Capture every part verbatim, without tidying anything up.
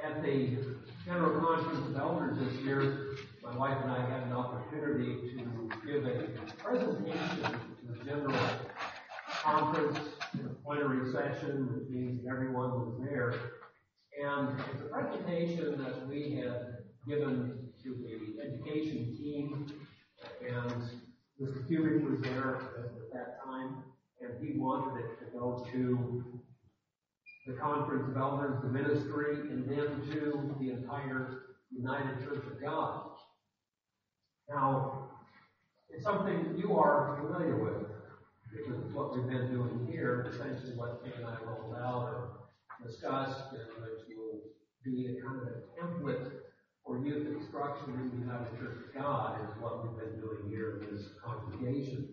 At the General Conference of Elders this year, my wife and I had an opportunity to give a presentation to the General Conference in a plenary session, which means everyone was there. And it's a presentation that we had given to the education team, and Mister Kubik was there at that time, and he wanted it to go to the Conference of Elders, the ministry, and then to the entire United Church of God. Now, it's something that you are familiar with, because it's what we've been doing here, essentially what Kay and I rolled out or discussed, and which will be a kind of a template for youth instruction in the United Church of God, is what we've been doing here in this congregation.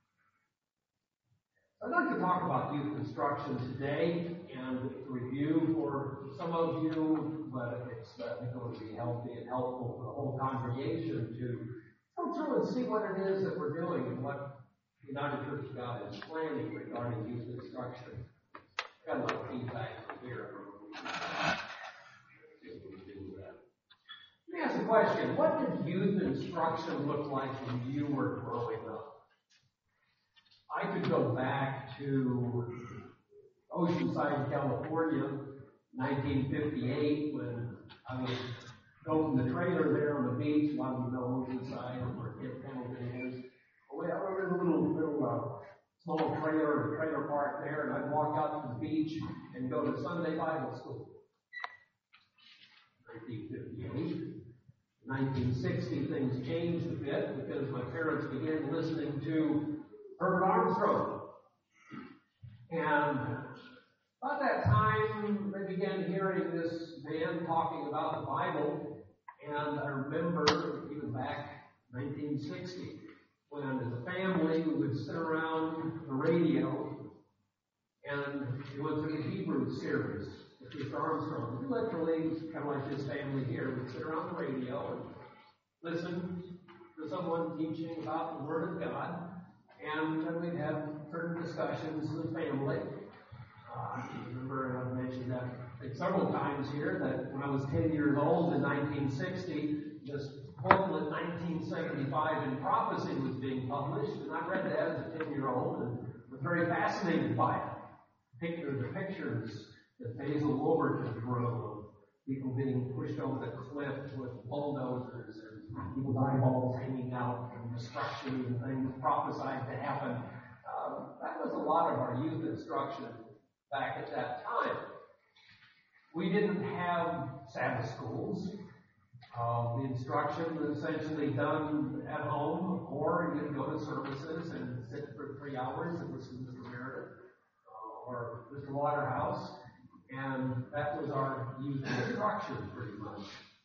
I'd like to talk about youth instruction today and review for some of you, but it's uh, going to be healthy and helpful for the whole congregation to go through and see what it is that we're doing and what the United Church of God is planning regarding youth instruction. I've got a lot of feedback from here. Let me ask a question. What did youth instruction look like when you were growing up? I could go back to Oceanside, California, nineteen fifty-eight, when I was building the trailer there on the beach. A lot of you know Oceanside, where Camp Pendleton is. We were in a little, little uh, small trailer, trailer park there, and I'd walk out to the beach and go to Sunday Bible school. nineteen fifty-eight. nineteen sixty, things changed a bit because my parents began listening to Herbert Armstrong. And about that time, they began hearing this man talking about the Bible. And I remember, even back nineteen sixty, when as a family we would sit around the radio, and we went through the Hebrew series with Mister Armstrong. We literally, kind of like this family here, would sit around the radio and listen to someone teaching about the Word of God. And then we'd have certain discussions as a family. Uh, I remember I've mentioned that I think several times here that when I was ten years old in nineteen sixty, this booklet nineteen seventy-five in Prophecy was being published, and I read that as a ten-year-old and was very fascinated by it. Picture, the pictures that Basil Wolverton drew of people being pushed over the cliff with bulldozers and people's eyeballs hanging out and destruction and things prophesied to happen. Um, that was a lot of our youth instruction back at that time. We didn't have Sabbath schools. Uh, the instruction was essentially done at home, or you'd go to services and sit for three hours and listen to Mister Meredith uh, or Mister Waterhouse. And that was our youth instruction, pretty much.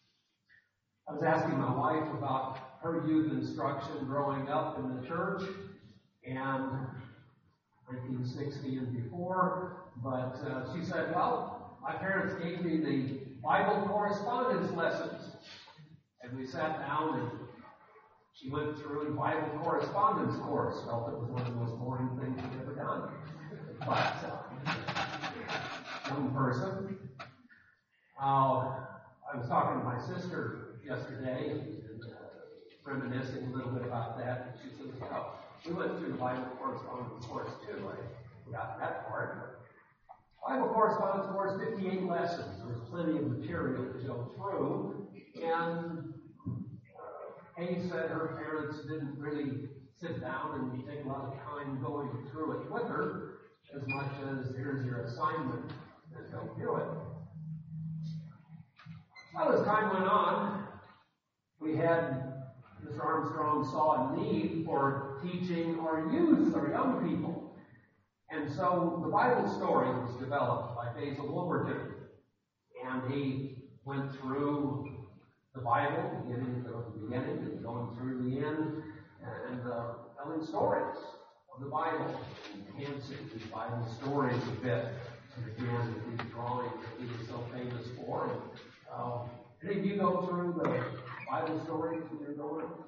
I was asking my wife about her youth instruction growing up in the church, and nineteen sixty and before, but uh, she said, well, my parents gave me the Bible correspondence lessons. And we sat down, and she went through the Bible correspondence course. Felt it was one of the most boring things she'd ever done. But, uh, young person. Uh, I was talking to my sister yesterday and uh, reminiscing a little bit about that. And she said, well, we went through the Bible correspondence course too. I forgot that part. But Bible correspondence course, fifty-eight lessons. There was plenty of material to go through. And uh, Kay said her parents didn't really sit down and take a lot of time going through it with her, as much as here's your assignment and go do it. Well, as time went on, we had Mister Armstrong saw a need for teaching our youth, our young people. And so the Bible story was developed by Basil Wolverton. And he went through the Bible, beginning from the beginning and going through the end, and uh, telling stories of the Bible, enhancing these Bible stories a bit. And again, with these drawings that he was so famous for. And, uh, any of you go through the Bible stories when you're growing up?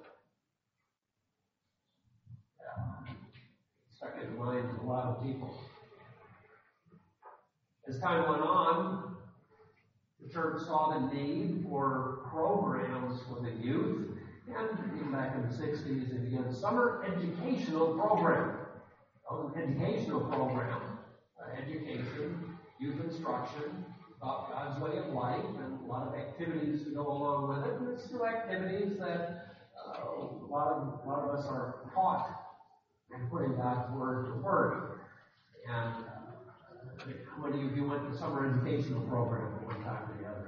Yeah. Stuck in the minds of a lot of people. As time went on, the church saw the need for programs for the youth, and even back in the sixties, it began summer educational program. Oh, an educational program, uh, education, youth instruction, about God's way of life, and a lot of activities to go along with it. And it's still activities that uh, a lot of a lot of us are taught in putting God's word to work. And uh, how many of you went to summer educational program at one time or the other?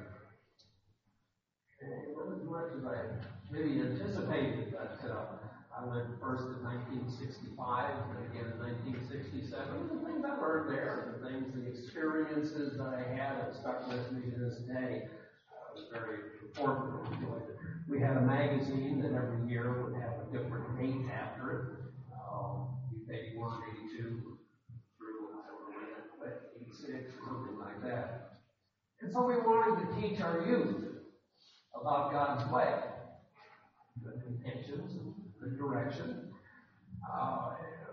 It wasn't as much as I maybe anticipated, but uh, I went first in nineteen sixty-five, and again in nineteen sixty-seven. The things I learned there, the things, the experiences that I had that stuck with me to this day, uh, was very important. We had a magazine that every year would have a different date after it. Um, eighty-one, eighty-two, through eighty-six, or something like that. And so we wanted to teach our youth about God's way, good intentions, and good direction. Uh,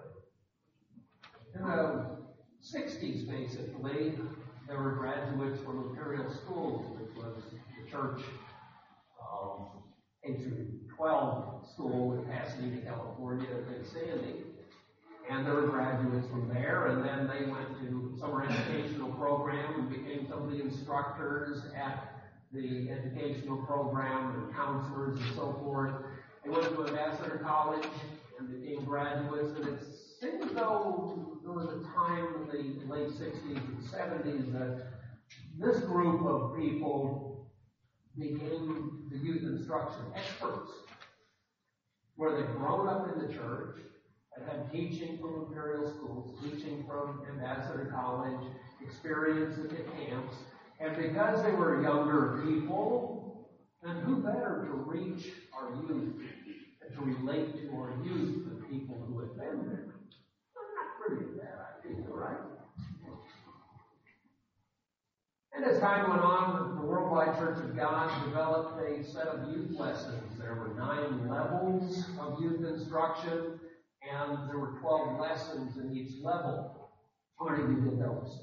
in the sixties, basically, there were graduates from Imperial Schools, which was the church um, K through twelve school in Pasadena, California, in Sandy. And there were graduates from there, and then they went to summer educational program and became some of the instructors at the educational program and counselors and so forth. They went to Ambassador College and became graduates, and it seems as though there was a time in the late sixties and seventies that this group of people became the youth instruction experts, where they'd grown up in the church and had teaching from Imperial Schools, teaching from Ambassador College, experience at the camps. And because they were younger people, then who better to reach our youth and to relate to our youth than people who had been there? Not pretty bad idea, right? And as time went on, the Worldwide Church of God developed a set of youth lessons. There were nine levels of youth instruction, and there were twelve lessons in each level. How many of you did those?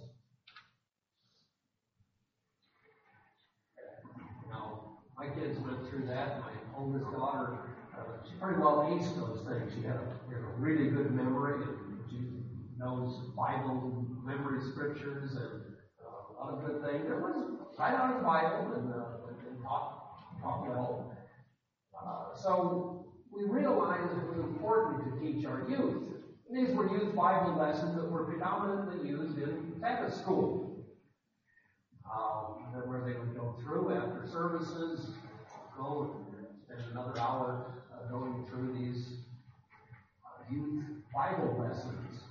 My kids went through that. My oldest daughter, uh, she pretty well aced those things. She had a, you know, really good memory, and she knows Bible memory scriptures and uh, a lot of good things. It was right out of the Bible and, uh, and taught, taught well. Uh, so we realized it was important to teach our youth. And these were youth Bible lessons that were predominantly used in Sabbath school. Um, where they would go through after services, go and spend another hour uh, going through these uh, youth Bible lessons.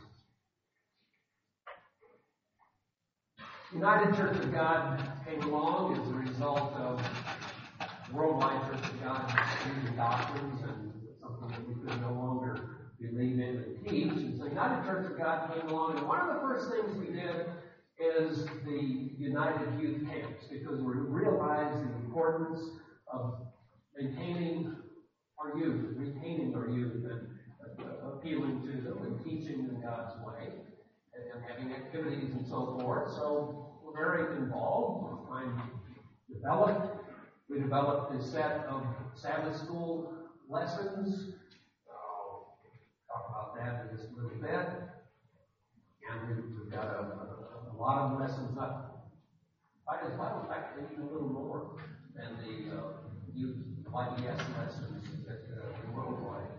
United Church of God came along as a result of Worldwide Church of God changing doctrines and something that we could no longer believe in and teach. And so United Church of God came along, and one of the first things we did is the United Youth Camps, because we realized the importance of maintaining our youth, retaining our youth, and uh, appealing to them and teaching them God's way, and, and having activities and so forth. So we're very involved. We're trying to develop. We developed a set of Sabbath school lessons. I'll talk about that in just a little bit. And we've, we've got a, a A lot of lessons up. I just I would like to even a little more than the uh, youth Y E S lessons that uh, the Worldwide.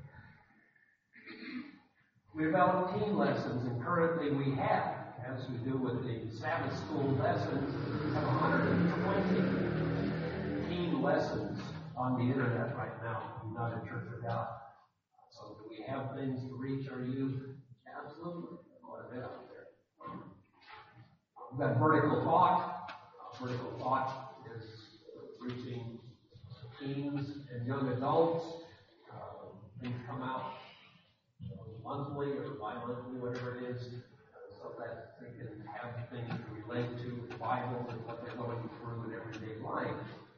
We developed teen lessons, and currently we have, as we do with the Sabbath school lessons, we have one hundred twenty teen lessons on the internet right now, United Church of God. So do we have things to reach our youth? Absolutely. Quite a bit out there. We've got vertical thought. Uh, vertical thought is reaching teens and young adults. Uh, things come out you know, monthly or bi-monthly, whatever it is, uh, so that they can have things to relate to the Bible and what they're going through in everyday life.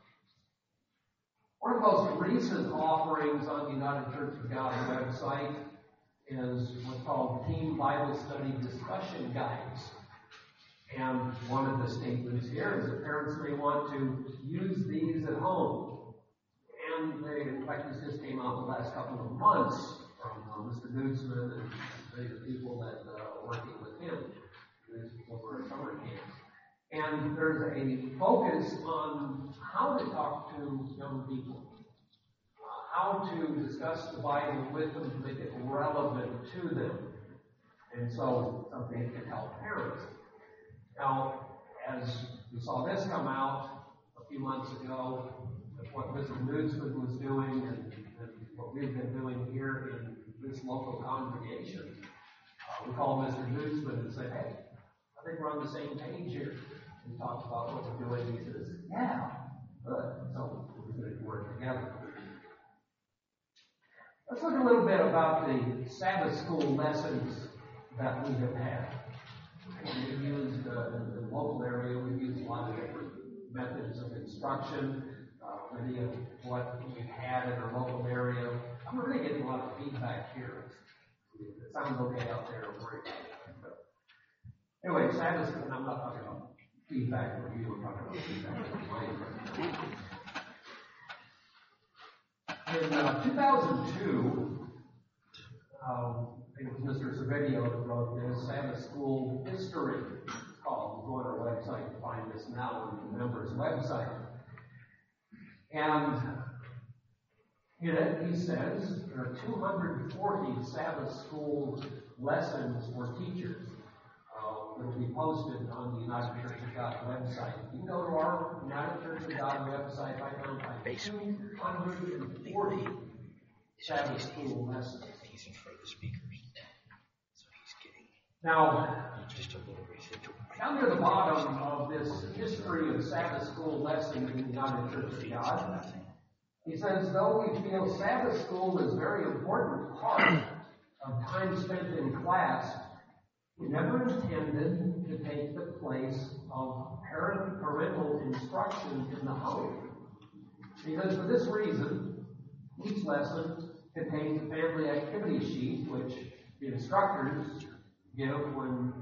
One of the most recent offerings on the United Church of God website is what's called Teen Bible Study Discussion Guides. And one of the statements here is that parents may want to use these at home. And they, in fact, this just came out in the last couple of months from uh, Mister Nutzman and the people that uh, are working with him over at summer camp. And there's a focus on how to talk to young people, uh, how to discuss the Bible with them to make it relevant to them. And so something that can help parents. Now, as we saw this come out a few months ago, what Mister Nutzman was doing and, and what we've been doing here in this local congregation, uh, we called Mister Nutzman and said, hey, I think we're on the same page here. We talked about what we're doing. He says, yeah, good. So we're going to work together. Let's look a little bit about the Sabbath school lessons that we have had. We've used, uh, in the local area, we've used a lot of different methods of instruction. Uh, many of what we've had in our local area. I'm really getting a lot of feedback here. It sounds okay out there. Anyway, Sabbath school, and I'm not talking about feedback from you, I'm talking about feedback from mine. In uh, two thousand two, um, I think it was Mister Servedio that wrote this, Sabbath School History. It's called. Go on our website to find this now on the members' website. And in it, he says there are two hundred forty Sabbath School lessons for teachers uh, that will be posted on the United Church of God website. You can go to our United Church of God website right now and find two hundred forty Sabbath School lessons. He's in front of the speakers. So he's getting Now, just a little residual. down near the bottom of this history of Sabbath school lesson in the United Church of God, he says, though we feel Sabbath school is a very important part of time spent in class, we never intended to take the place of parent parental instruction in the home. Because for this reason, each lesson contains a family activity sheet, which the instructors give when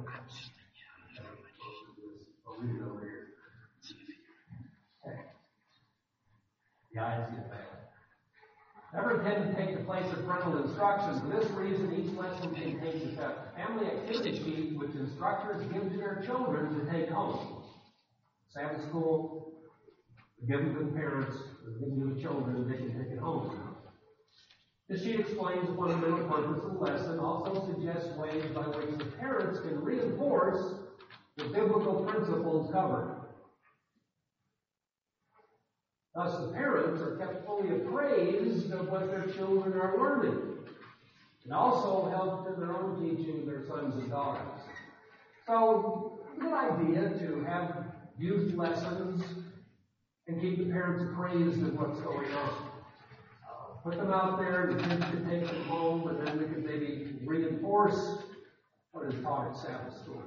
I'll read it over here. Okay. The eyes get bad. Never intended to take the place of parental instruction. For this reason, each lesson contains a family activity sheet which instructors give to their children to take home. Sabbath school, given to the parents, given to the children, they can take it home. This sheet explains the fundamental purpose of the lesson, also suggests ways by which the parents can reinforce the biblical principles covered. Thus, the parents are kept fully appraised of what their children are learning. It also helps in their own teaching their sons and daughters. So, it's a good idea to have youth lessons and keep the parents appraised of what's going on. Put them out there, the kids can take them home, and then we can maybe reinforce what is taught at Sabbath school.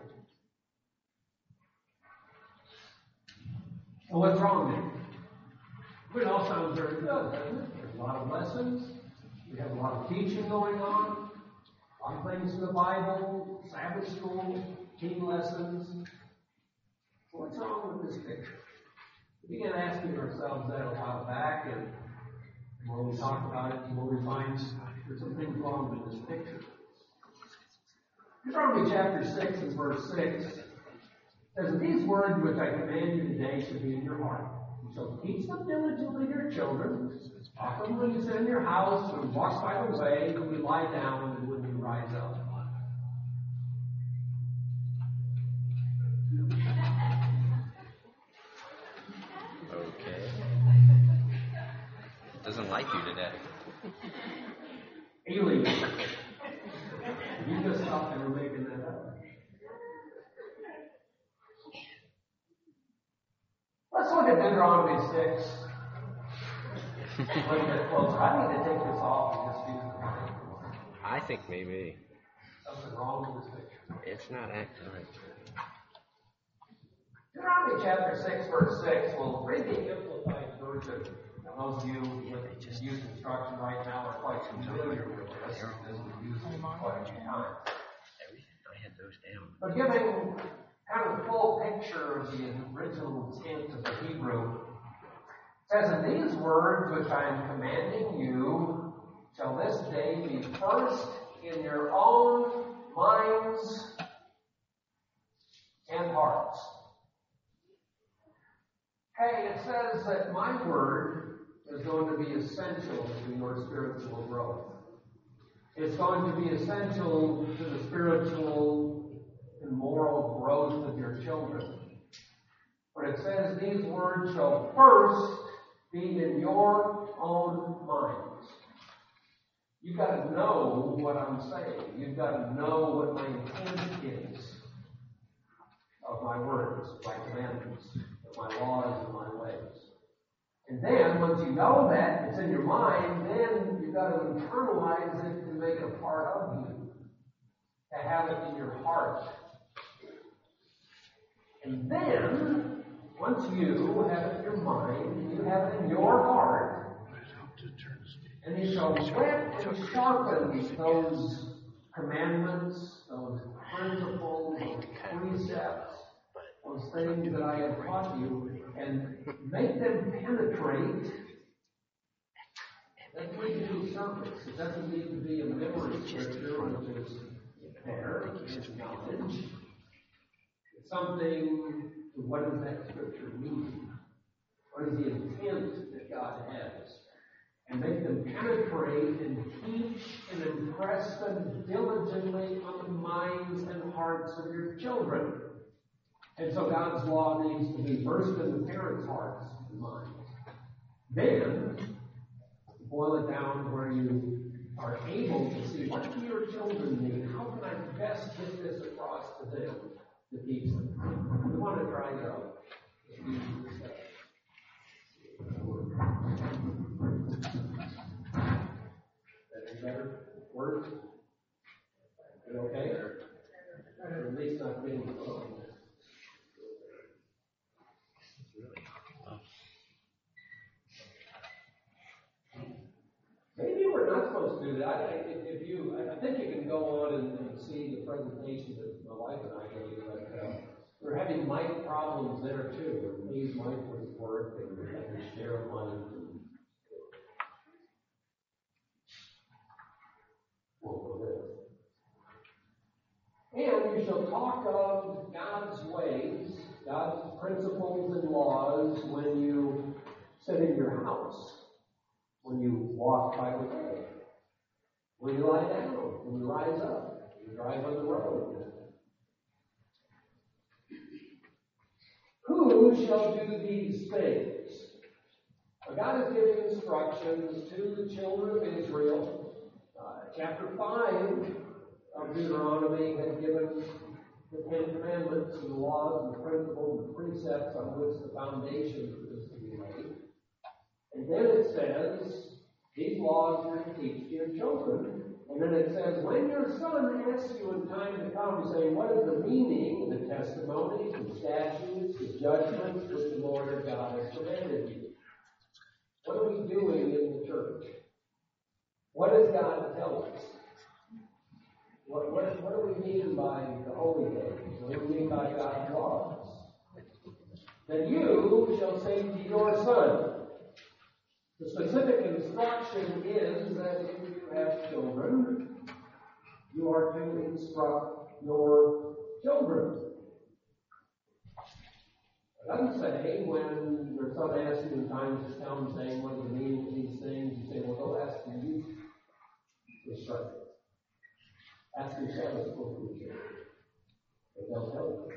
So what's wrong there? It all sounds very good, doesn't it? There's a lot of lessons. We have a lot of teaching going on. A lot of things in the Bible, Sabbath school, teen lessons. So what's wrong with this picture? We began asking ourselves that a while back, and the more we talk about it, the more we find there's some things wrong with this picture. Deuteronomy chapter six and verse six says, these words which I command you today should be in your heart. You shall teach them diligently to your children. Talk them when you sit in your house, when you walk by the way, when you lie down, and when you rise up. Okay. Doesn't like you today. Alien. You just thought they were making that up. Let's look at Deuteronomy six. A little bit closer. I need to take this off and just use the mic. I think maybe Something wrong with this picture. it's not accurate. Deuteronomy chapter six, verse six. We'll read the Amplified version. Now, those of you with youth instruction right now are quite familiar with this, because we've used it quite a few times. I had those down. But giving kind of full picture of the original intent of the Hebrew. It says, "And these words which I am commanding you shall this day be first in your own minds and hearts." Okay, it says that my word is going to be essential to your spiritual growth. It's going to be essential to the spiritual and moral growth of your children. But it says these words shall first be in your own minds. You've got to know what I'm saying. You've got to know what my intent is of my words, my commandments, of my laws and my ways. And then, once you know that, it's in your mind, then you've got to internalize it and make it a part of you. To have it in your heart. And then, once you have it in your mind, you have it in your heart, and you shall whet and sharpen those commandments, those principles, those precepts, those things that I have taught you, and make them penetrate. That doesn't need to be surface. It doesn't need to be a memory scripture, which is there, it's knowledge. It's something, what does that scripture mean? What is the intent that God has? And make them penetrate and teach and impress them diligently on the minds and hearts of your children. And so God's law needs to be first in the parents' hearts and minds. Then, boil it down where you are able to see what do your children need? How can I best get this across to them to teach them? We want to try it out. That better? Words? Is it okay? Or at least not getting the phone. Maybe we're not supposed to do that. I, if, if you, I think you can go on and, and see the presentation that my wife and I gave, but uh, we're having mic problems there too. And these mic was work, and we had to share a mic. And you shall talk of God's ways, God's principles and laws when you sit in your house. When you walk by the way, when you lie down, when you rise up, when you drive on the road. Who shall do these things? Well, God is giving instructions to the children of Israel. Uh, chapter five of Deuteronomy had given the Ten Commandments and the laws and the principles and the precepts on which the foundation for this to be laid. And then it says, these laws are to teach to your children. And then it says, when your son asks you in time to come, saying, what is the meaning of the testimonies, the statutes, the judgments which the Lord your God has commanded you? What are we doing in the church? What does God tell us? What, what, what do we mean by the holy days? What do we mean by God's laws? Then you shall say to your son, the specific instruction is that if you have children, you are to instruct your children. It doesn't say when your son asks you in times to come saying, what is the meaning of these things? You say, well, go ask your youth instructor. Ask your Sabbath school teacher. And they'll tell you.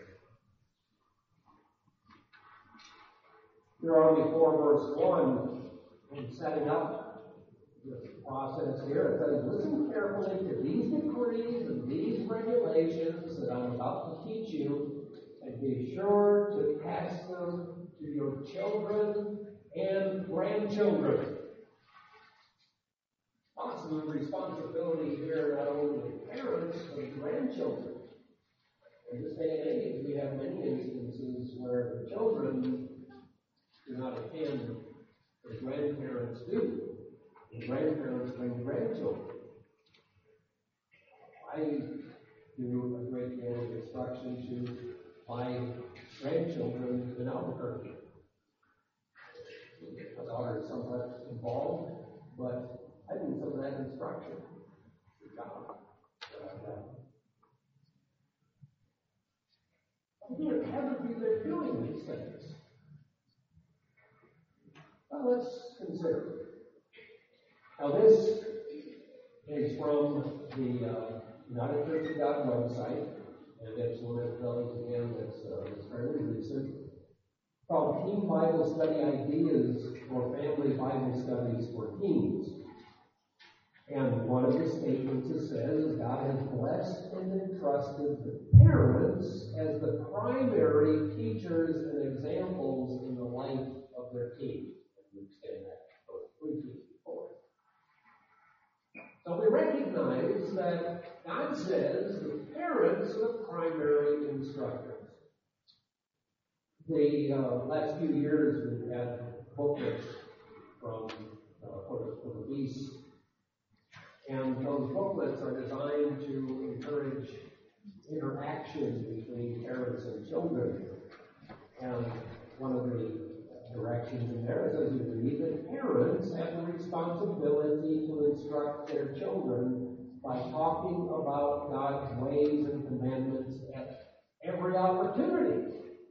Deuteronomy four, verse one. In setting up this process here, it says, listen carefully to these decrees and these regulations that I'm about to teach you, and be sure to pass them to your children and grandchildren. Awesome responsibility here, not only the parents, but the grandchildren. In this day and age, we have many instances where the children do not attend. The grandparents do. The grandparents bring grandchildren. I do a great deal of instruction to my grandchildren in Albuquerque. My daughter is somewhat involved, but I need some of that instruction. Again, haven't we been doing these things? Well, let's consider. Now, this is from the uh, United Church of God website, and it's one of those, again, that's, uh, that's fairly recent, called Teen Bible Study Ideas for Family Bible Studies for Teens. And one of the statements it says, God has blessed and entrusted the parents as the primary teachers and examples in the life of their teen. We extend that both briefly before. So we recognize that God says the parents are the primary instructors. The uh, last few years we've had booklets from uh, for, the, for the lease. And those booklets are designed to encourage interaction between parents and children. And one of the directions in there is, as you read, that parents have the responsibility to instruct their children by talking about God's ways and commandments at every opportunity.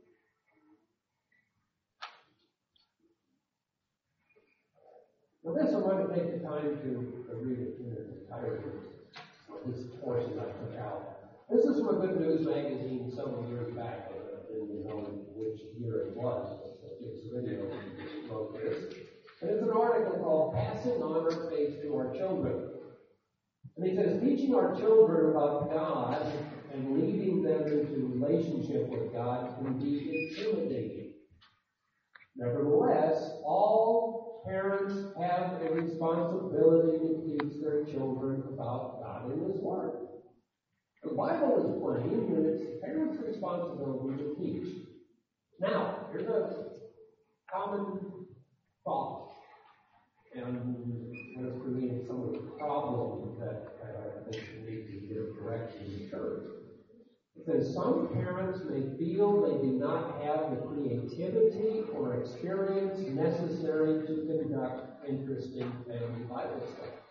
Now, this I'm going to take the time to, to read it in its entirety. This portion I took out. This is from a Good News magazine several years back. I didn't know which year it was, but it's a video wrote this. And it's an article called Passing On Our Faith to Our Children. And he says, teaching our children about God and leading them into relationship with God can be intimidating. Nevertheless, all parents have a responsibility to teach their children about God and His Word. The Bible is plain, and it's the parents' responsibility to teach. Now, here's a common thought, and what has created some of the problems that uh, I think need to get corrected in the church. It says some parents may feel they do not have the creativity or experience necessary to conduct interesting family Bible studies.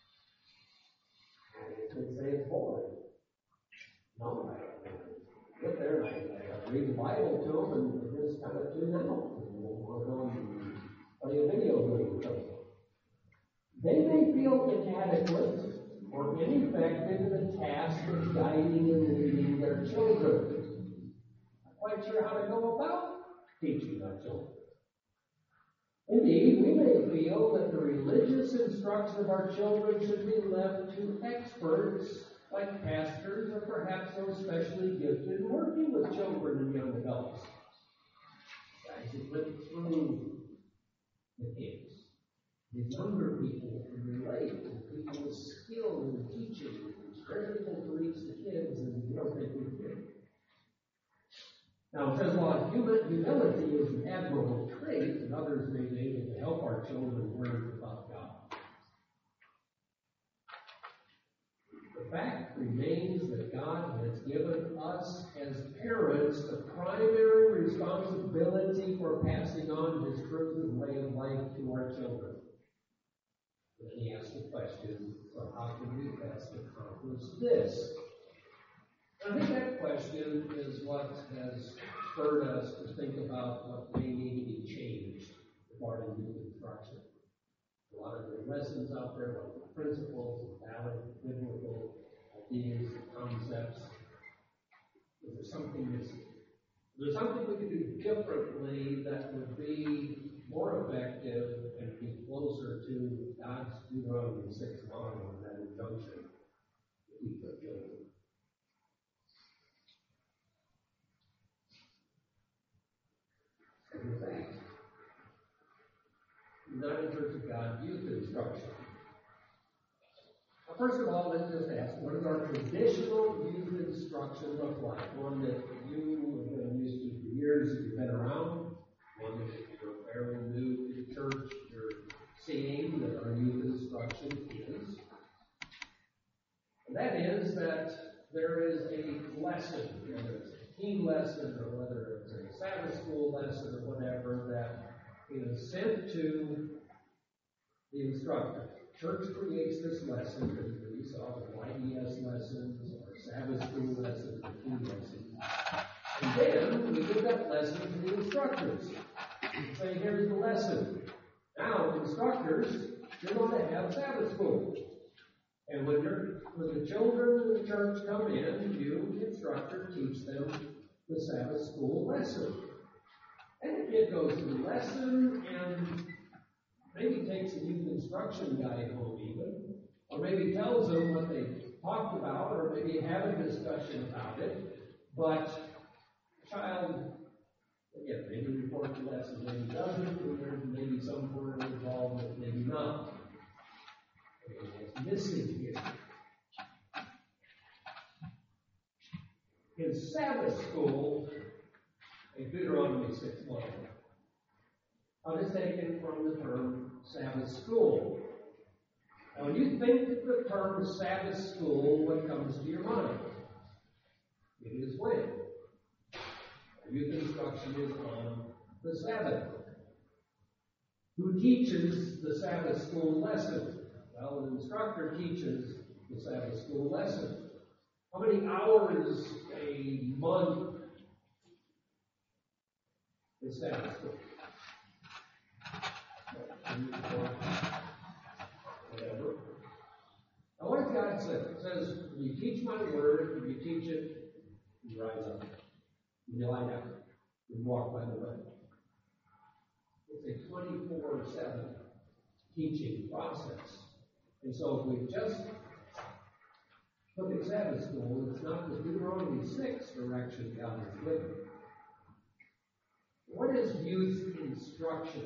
And they say it's boring. No, I don't get there and I, I read the Bible to them and they just kind of tune out. And we'll go and play a video game with them. They may feel inadequate or ineffective in the task of guiding and leading their children. Not quite sure how to go about teaching our children. Indeed, we may feel that the religious instruction of our children should be left to experts like pastors or perhaps those specially gifted in working with children and young adults. Guys who went through the kids. The younger people can relate, and people with skill in teaching, and they're able to reach the kids, and you don't think we can. Now, it says, while humility is an admirable trait, and others may be able to help our children learn about God. The fact remains that God has given us as parents the primary responsibility for passing on His truth and way of life to our children. And he asks the question, so how can we best accomplish this? I think that question is what has spurred us to think about what may need to be changed regarding youth instruction. A lot of the lessons out there, like the principles, valid biblical ideas, concepts. Is there something missing? Is there something we could do differently that would be more effective and be closer to God's Deuteronomy six model and that injunction to teach our children? Second thing, United Church of God youth instruction. Now, first of all, let's just ask, what does our traditional youth instruction look like? One that you have been used to for years, if you've been around. One that you're fairly new to the church, you're seeing that our youth instruction is. And that is that there is a lesson, whether it's a teen lesson to the instructor. Church creates this lesson, and we saw the Y D S lessons, or Sabbath school lessons, or key lessons. And then we give that lesson to the instructors. We say, here's the lesson. Now, instructors, you're going to have Sabbath school. And when, you're, when the children of the church come in, you, the instructor, teach them the Sabbath school lesson. And the kid goes to the lesson and maybe takes a youth instruction guide home even, or maybe tells them what they talked about, or maybe have a discussion about it. But the child, again, maybe reports the lesson, maybe doesn't, or there's maybe some word involved, maybe not. What's missing here in Sabbath school, a Deuteronomy six one. Now, this is taken from the term Sabbath school. Now, when you think of the term Sabbath school, what comes to your mind? It is when youth instruction is on the Sabbath. Who teaches the Sabbath school lesson? Well, the instructor teaches the Sabbath school lesson. How many hours a month is Sabbath school? Whatever. Now, what does God say? It says, when you teach my word, when you teach it, you rise up. You lie down. You walk by the way. It's a twenty-four seven teaching process. And so if we just look at Sabbath school, it's not the Deuteronomy six direction God has given. What is youth instruction?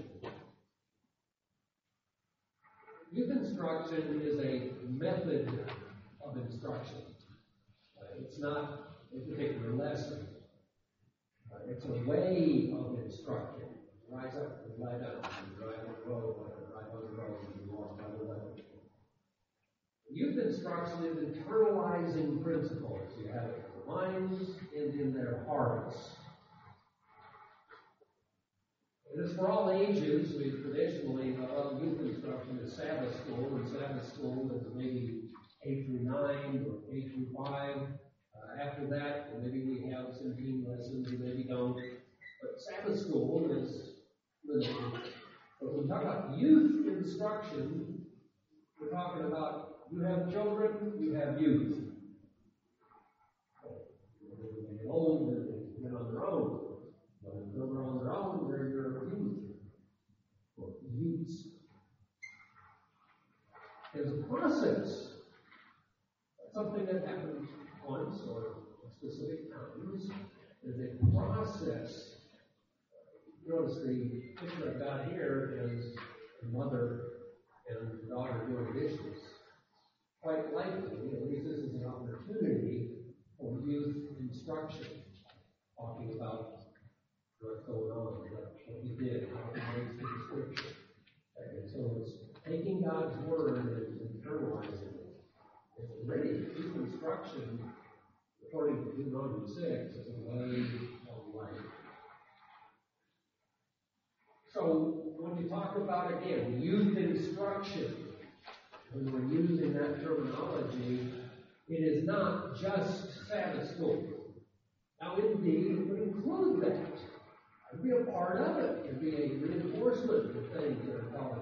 Youth instruction is a method of instruction. Uh, it's not a particular lesson. Uh, it's a way of instruction. You rise up and lie down. You drive on the road, you drive on the road, and you walk by the way. Youth instruction is internalizing principles. You have it in their minds and in their hearts. It is for all ages. We traditionally love youth instruction as Sabbath school, and Sabbath school is maybe eight through nine or eight through five. Uh, after that, maybe we have some teen lessons, and maybe don't. But Sabbath school is limited. But when we talk about youth instruction, we're talking about you have children, you have youth. When they get old, they get on their own. When they're on their own, they're your youth. Or youths. There's a process. That's something that happens once or at specific times. There's a process. Notice the picture I've got here is a mother and daughter doing dishes. Quite likely, at least this is an opportunity for youth instruction, talking about what's going on, what, what you did, how it relates to the scripture. And so it's taking God's word and internalizing it. It's really youth instruction, according to Deuteronomy six, is a way of life. So when you talk about, again, youth instruction, when we're using that terminology, it is not just Sabbath school. Now, indeed, it would include that. It would be a part of it. It would be a reinforcement of things that are taught.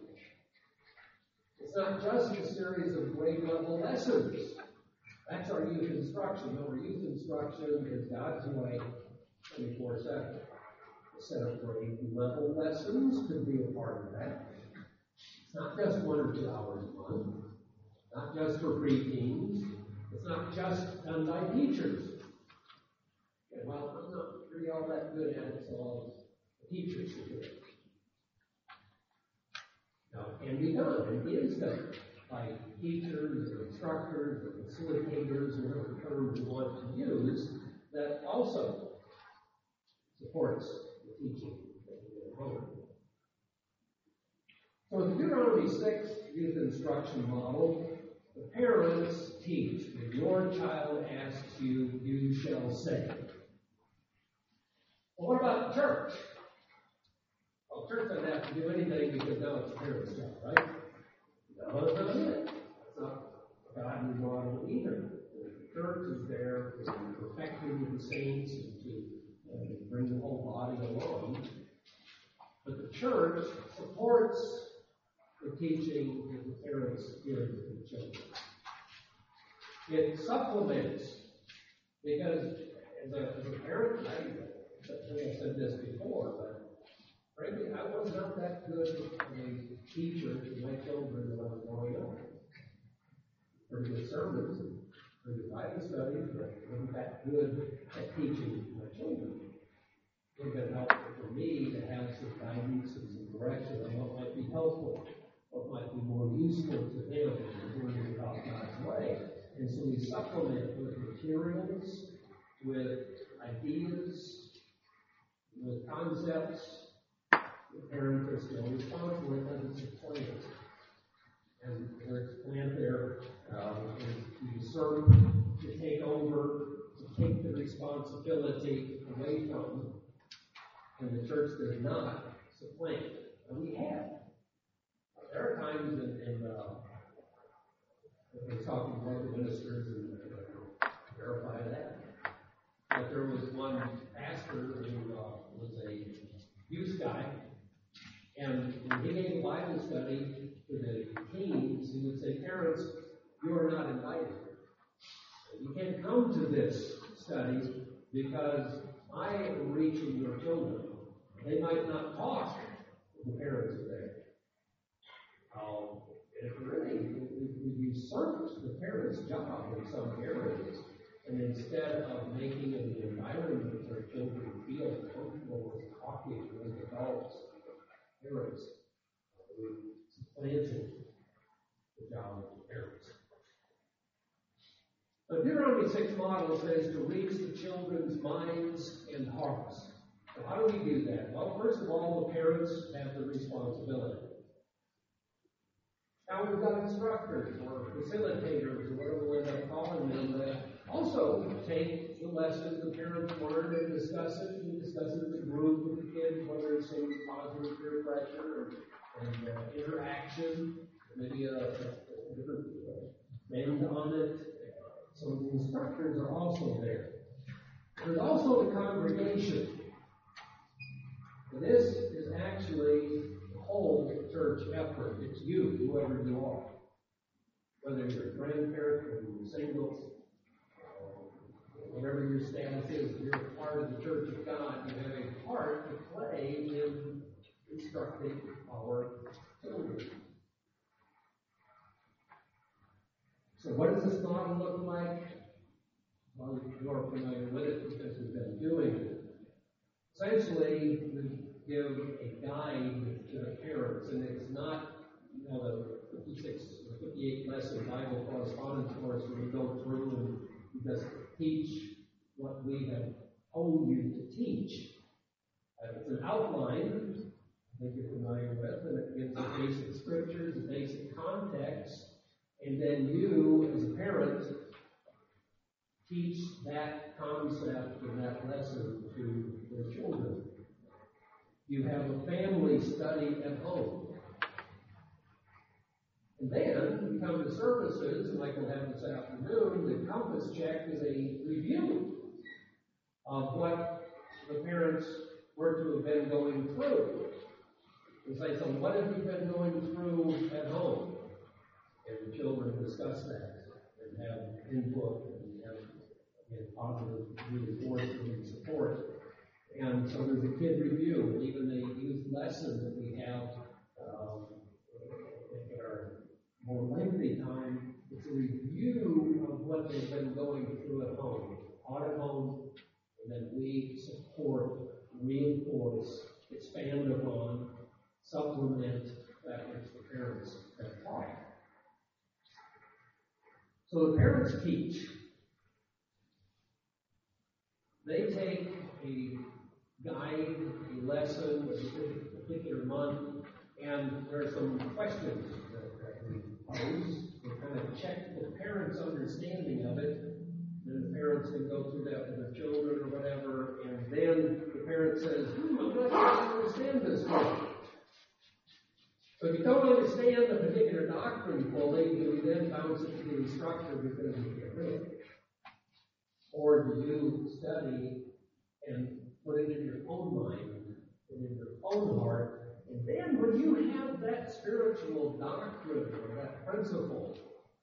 It's not just a series of grade-level lessons. That's our youth instruction. Our youth instruction is God's way, twenty-four seven. A set of grade-level lessons could be a part of that. It's not just one or two hours a month. Not just for preteens. It's not just done by teachers. Okay, well, I'm not really all that good at it, so the teachers should do it. Now, it can be done, and it is done by teachers or instructors or facilitators, whatever term you want to use, that also supports the teaching that we do at home. So the Deuteronomy six youth instruction model, the parents teach. When your child asks you, you shall say. Well, what about the church? Well, church doesn't have to to do anything because now it's parents' job, right? No, that's not it. That's not godly model either. The church is there for perfecting the saints and to uh, bring the whole body along. But the church supports the teaching that the parents give to the children. It supplements, because as a, as a parent, I, I think I said this before, but frankly, I was not that good of a teacher to my children when I was growing up. Pretty good sermons, pretty good Bible studies, but I wasn't that good at teaching my children. It would have been helpful for me to have some guidance and some direction on what might be helpful, what might be more useful to them in learning about God's way. And so we supplement with materials, with ideas, with concepts. The parent is still responsible because it's a plant. And there's a plant there uh, to usurp, to take over, to take the responsibility away from. And the church does not supplant. And we have. There are times in, in uh, I was talking to one of the ministers and uh, verify that. But there was one pastor who uh, was a youth guy, and when he gave a Bible study to the teens, he would say, "Parents, you are not invited. You can't come to this study because I am reaching your children. They might not talk if the parents are there." Um, it really, we usurped the parents' job in some areas, and instead of making an environment where children feel comfortable with talking with adults, parents, we supplanted the job of the parents. The Deuteronomy six model says to reach the children's minds and hearts. So how do we do that? Well, first of all, the parents have the responsibility. Now we've got instructors or facilitators or whatever we end up calling them that also take the lessons the parents learn and discuss it. We discuss it as a group with the kids, whether it's some positive peer pressure and, and uh, interaction, maybe a, a different bend on it. So the instructors are also there. There's also the congregation. This is actually the whole church effort. It's you, whoever you are. Whether you're a grandparent, whether you're single, uh, whatever your status is, you're a part of the church of God. You have a part to play in instructing our children. So what does this model look like? Well, you're familiar with it because we've been doing it. Essentially, we give a guide to the parents, and it's not, you know, the fifty-six or fifty-eight lesson Bible correspondence course where we go through and we just teach what we have told you to teach. Uh, it's an outline, I think you're familiar with, and it gives the basic scriptures, the basic context, and then you, as a parent, teach that concept and that lesson to their children. You have a family study at home. And then you come to services, and like we'll have this afternoon, the compass check is a review of what the parents were to have been going through. And say, so what have you been going through at home? And the children discuss that and have input and have again, positive reinforcement and support. And so there's a kid review, even the youth lesson that we have um, in our more lengthy time. It's a review of what they've been going through at home, taught at home, and then we support, reinforce, expand upon, supplement that which the parents have taught. So the parents teach. They take a guide, a lesson, a particular month, and there are some questions that, that we pose to kind of check the parents' understanding of it. Then the parents can go through that with their children or whatever, and then the parent says, hmm, I'm not sure I understand this one. So if you don't understand the particular doctrine fully, do you then bounce it to the instructor because you can't read it? Or do you study and put it in your own mind and in your own heart? And then when you have that spiritual doctrine or that principle,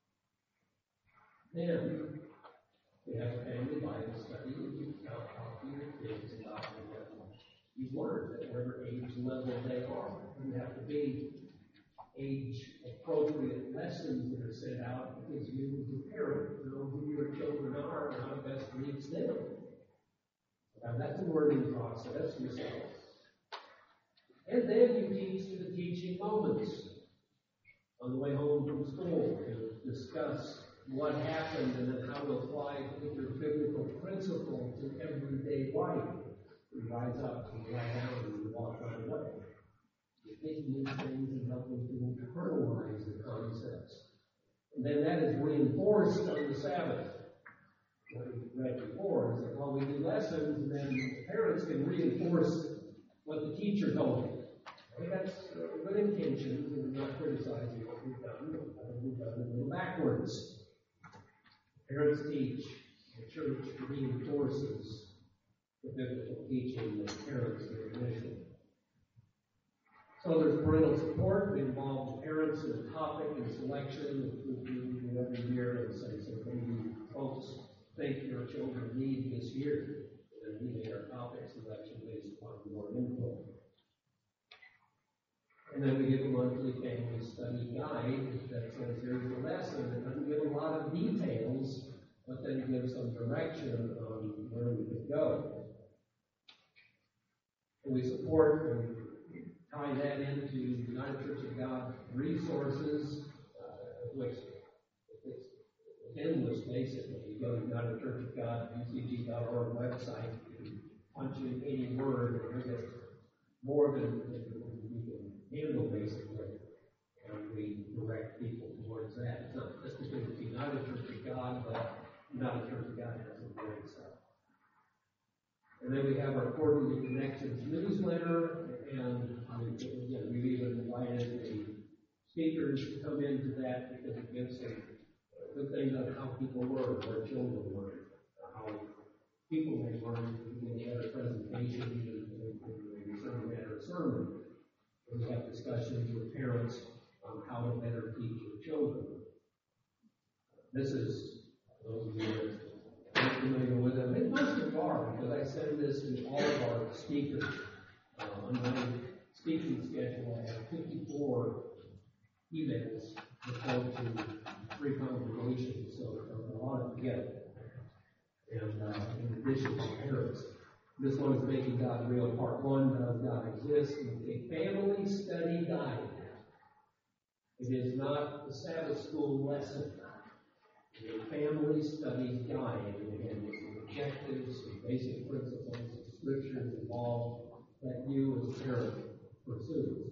then you have a family Bible study and you talk to your kids about what you've learned at whatever age level they are. You have to be age-appropriate lessons that are set out because you, as a parent, know who your children are and how to best reach them. Now, that's a learning process yourself. And then you teach the teaching moments on the way home from school to discuss what happened and then how to apply particular biblical principles in everyday life. You rise up and lie down and you walk right away. Taking these things and helping to internalize the concepts. And then that is reinforced on the Sabbath. What we read before is that while we do lessons, and then the parents can reinforce what the teacher told them. Okay, that's uh, good intentions, and we're not criticizing what we've done. I think we've done it a little backwards. Parents teach, the church reinforces the biblical teaching that parents are initially. So there's parental support. We involve the parents in the topic and selection, which we do every year, and say, so what do you folks think your children need this year? And we make our topic selection based upon your input. And then we give a monthly family study guide that says here's the lesson. It doesn't give a lot of details, but then it gives some direction on where we could go. And we support and tie that into United Church of God resources, uh, which it's endless basically. You go to United Church of God, U C G dot org website, you punch in any word, and you get more than you can handle basically. And we direct people towards that. It's not just because it's United Church of God, but United Church of God has some great stuff. And then we have our quarterly Connections newsletter, and we, again, we've even invited the speakers to come into that because it gives some good things on how people learn, where children learn, how people may learn to get a better presentation in a certain matter of sermon. And we have discussions with parents on how to better teach your children. This is those of you that are familiar with it. I think most of you are, because I send this to all of our speakers. Uh, on my speaking schedule, I have fifty-four emails that go to three congregations, so a lot to get. And uh, in addition to parents, this one is Making God Real, Part one, Does God Exist? It's a family study guide. It is not a Sabbath school lesson. It's a family study guide. And again, with some objectives, some basic principles, some scriptures involved that you as a parent pursue.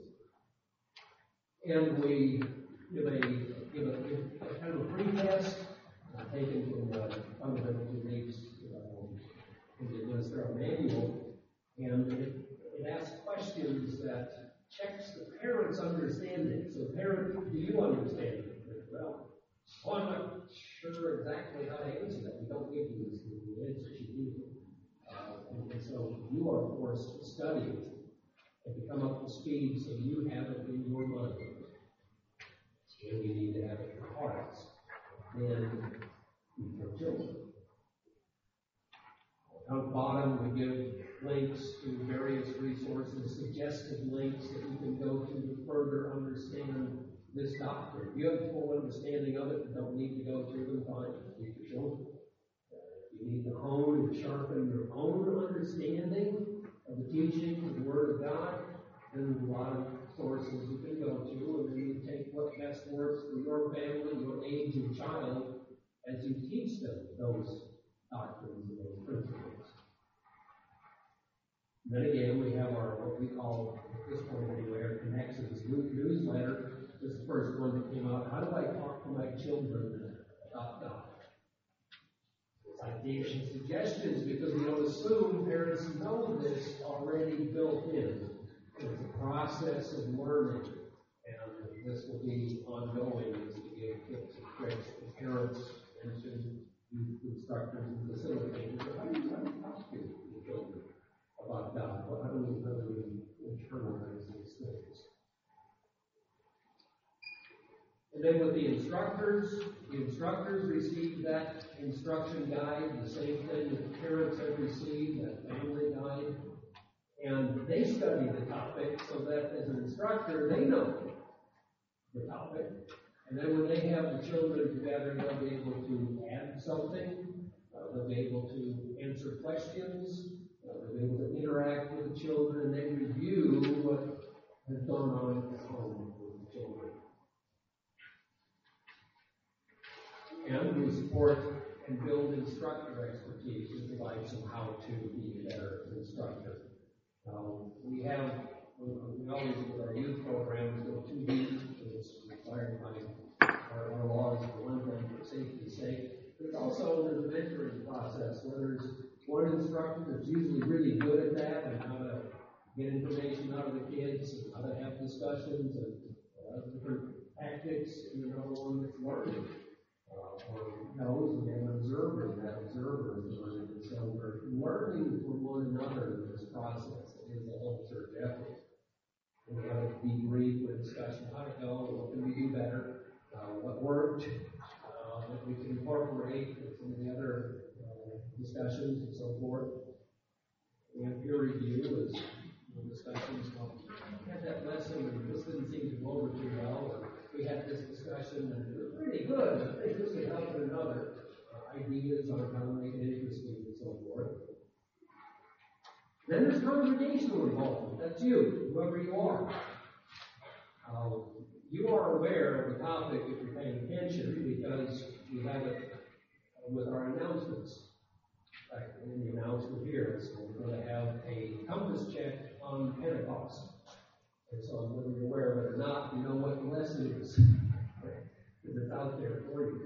And we give a, give a, give a kind of a pre-test uh, taken from the fundamental beliefs um, in the Administrative Manual, and it, it asks questions that checks the parent's understanding. So, parent, do you understand it? Well, well, I'm not sure exactly how to answer that. We don't give you the answers you do. Uh, and, and so you are forced to study it and to come up to speed so you have it in your mind. And you need to have it in your hearts and in your children. On the bottom, we give links to various resources, suggested links that you can go to to further understand this doctrine. If you have a full understanding of it, you don't need to go to them, fine. Teach your children. You need to hone and sharpen your own understanding of the teaching of the Word of God. And there's a lot of sources you can go to, and then you take what best works for your family, your age and child, as you teach them those doctrines and those principles. And then again, we have our, what we call, at this point anyway, our Connections newsletter. This is the first one that came out. How do I talk to my children about God? Ideas and suggestions, because we don't assume parents know this already built in. It's a process of learning And this will be ongoing as we give tips and tricks to parents and to youth instructors and facilitators. How do you, how do you talk to the children about God? Well, how do we, how do we internalize these things? And then with the instructors, the instructors receive that instruction guide, the same thing that the parents have received, that family guide. And they study the topic so that as an instructor, they know the topic. And then when they have the children together, they'll be able to add something. Uh, they'll be able to answer questions. Uh, they'll be able to interact with the children. And they review what has gone on at home with the children. And we support and build instructor expertise with the likes of how to be a better instructor. Um, we have, we always, with our youth programs, go two weeks. It's required by our, our laws, for one thing, for safety's sake. But also, there's a mentoring process where there's one instructor that's usually really good at that and how to get information out of the kids, and how to have discussions and uh, different tactics, and another one that's learning. Uh, or knows we have an observer, and that observer is learning. And so we're learning from one another in this process. It is a whole church effort. And we have a debrief with discussion how to go, what can we do better, uh, what worked, uh, what we can incorporate with some of the other uh, discussions and so forth. We have peer review as discussions. Well, we had that lesson and this didn't seem to go over too well. Or we had this discussion and it was pretty good. I think this could help in another. Uh, ideas on how to make it interesting and so forth. Then there's congregational involvement. That's you, whoever you are. Uh, you are aware of the topic if you're paying attention because we have it with our announcements. Right, in the announcement here, so we're going to have a compass check on Pentecost. And so whether you're aware of it or not, you know what the lesson is. Because it's out there for you.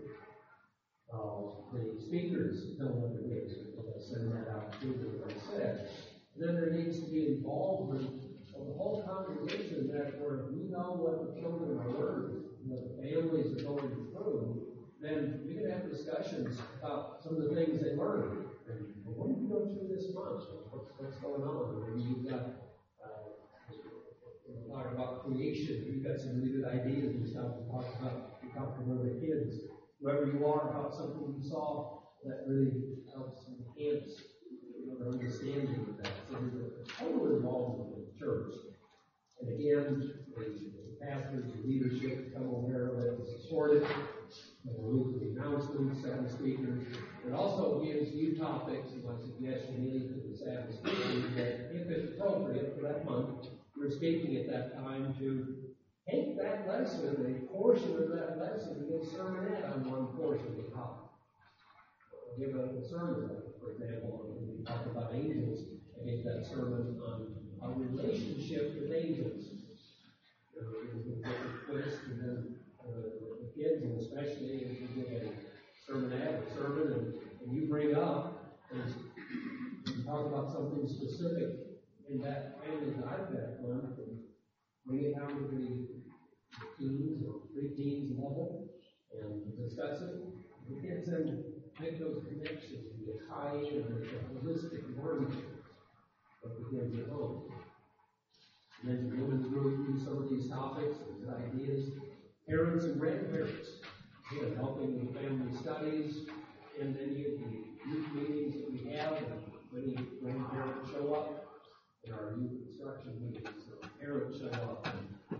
Uh, the speakers know what it is. We're going to send that out to them, as I said. And then there needs to be involvement of the whole congregation that where we know what the children are learning, what the families are going through, then we can have discussions about some of the things they learned. And well, what did you go through this month? What's, what's going on? Maybe you've got, uh, we're talking about creation. You've got some really good ideas and stuff to talk about. You talk to one of the kids, whoever you are, about something you saw that really helps enhance your understanding of that. So there's a total involvement with the church. And again, the, the pastors and leadership become aware of it and support it. And we'll the announcements, Sabbath speakers. It also gives you topics, and my suggestion is to the Sabbath speakers that if it's appropriate for that month, you're speaking at that time to take that lesson, a portion of that lesson, and give a sermonette on one portion of the topic. Give a sermon, for example, when we talk about angels, I gave that sermon on our relationship with angels. There was a different twist, and then uh, the kids, and especially if you give a sermonette, a sermon, and, and you bring up and you talk about something specific in that family life that month, and bring it down to the teens or pre-teens level and discuss it. The kids then make those connections and get high in the holistic learning of the kids at home. And then the women's group do some of these topics and ideas. Parents and grandparents, again, helping with family studies in any of the youth meetings that we have, and many grandparents show up in our youth instruction meetings. So parents show up. And,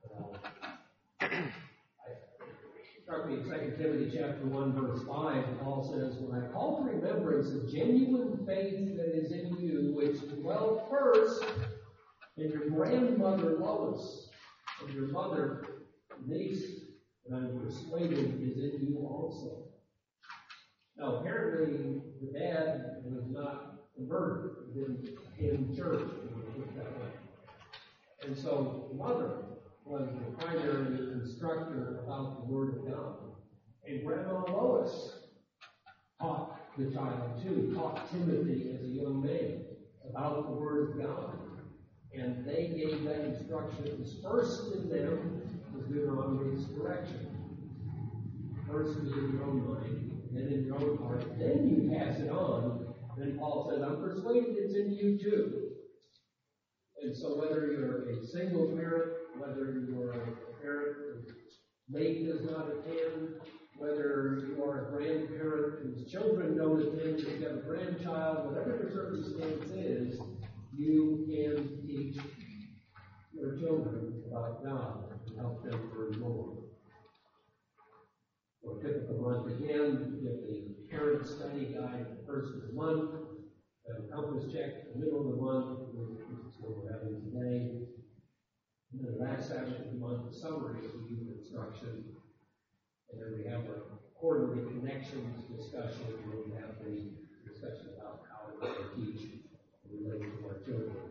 uh, it struck me in Second Timothy chapter one, verse five, Paul says, "When I call to remembrance the genuine faith that is in you, which dwelt first in your grandmother Lois, and your mother Niece, and I'm persuaded is in you also." Now, apparently, the dad was not converted. He didn't attend church, if you want to put it that way. And so, the mother was the primary instructor about the Word of God. And Grandma Lois taught the child, too, taught Timothy as a young man about the Word of God. And they gave that instructions first in them was Deuteronomy's direction. First is in your own mind, then in your own heart, then you pass it on. Then Paul says, I'm persuaded it's in you too. And so whether you're a single parent, whether you're a parent whose mate does not attend, whether you are a grandparent whose children don't attend, if you have a grandchild, whatever your circumstance is, you can teach your children about God and help them learn more. For a typical month again, you get the parent study guide the first of the month, a compass check in the middle of the month, which is what we're having today. And then the last Sabbath of the month, the summary of the youth instruction. And then we have our quarterly connections discussion, where we have the discussion about how to teach and relate to our children.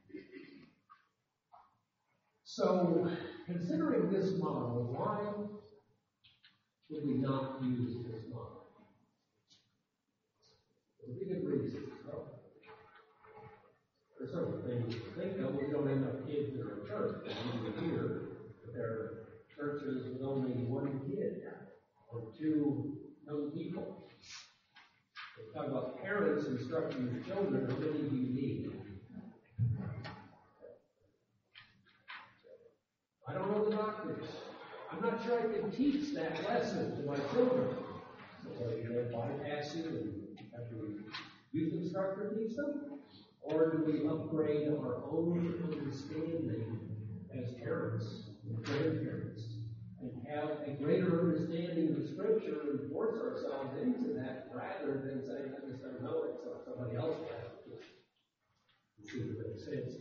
So, considering this model, why would we not use this model? There's a good reason. Well, there's several things to think of. We don't have enough kids in our church. Even here, but there are churches with only one kid or two young people. We talk about parents instructing their children. How many do you need? I don't know the doctors. I'm not sure I can teach that lesson to my children. So do they bypass you and have the youth instructor teach them? Or do we upgrade our own understanding as parents and grandparents and have a greater understanding of the Scripture and force ourselves into that rather than saying, I just don't know it, so somebody else will have to teach it? See what makes sense.